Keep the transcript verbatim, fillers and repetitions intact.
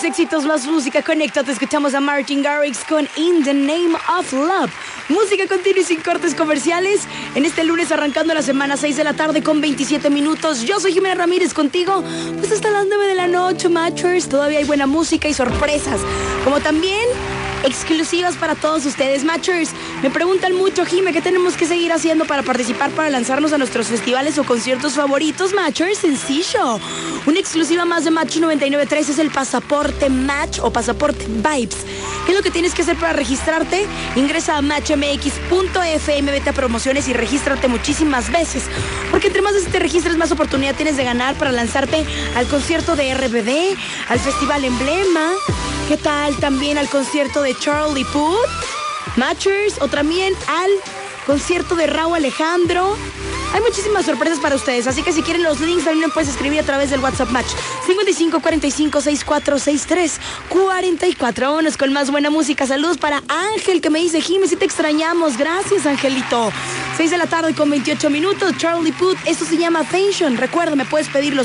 éxitos, más música. Conecta, te escuchamos a Martin Garrix con In the Name of Love. Música continua y sin cortes comerciales. En este lunes arrancando la semana, seis de la tarde con veintisiete minutos. Yo soy Jimena Ramírez contigo. Pues hasta las nueve de la noche, Matchers. Todavía hay buena música y sorpresas. Como también exclusivas para todos ustedes, Matchers. Me preguntan mucho, Jime, ¿qué tenemos que seguir haciendo para participar, para lanzarnos a nuestros festivales o conciertos favoritos, Matchers? Sencillo. Una exclusiva más de Match noventa y nueve punto tres es el pasaporte Match o pasaporte Vibes. ¿Qué es lo que tienes que hacer para registrarte? Ingresa a match m x punto f m, vete a promociones y regístrate muchísimas veces. Porque entre más veces te registres, más oportunidad tienes de ganar para lanzarte al concierto de R B D, al Festival Emblema. ¿Qué tal también al concierto de Charlie Puth, Matchers, o también al concierto de Rauw Alejandro? Hay muchísimas sorpresas para ustedes, así que si quieren los links también me puedes escribir a través del WhatsApp Match cincuenta y cinco cuarenta y cinco sesenta y cuatro sesenta y tres cuarenta y cuatro. Vámonos con más buena música. Saludos para Ángel, que me dice: Jimmy, si te extrañamos. Gracias, Angelito. seis de la tarde con veintiocho minutos. Charlie Puth, esto se llama Tension. Recuerda, me puedes pedir los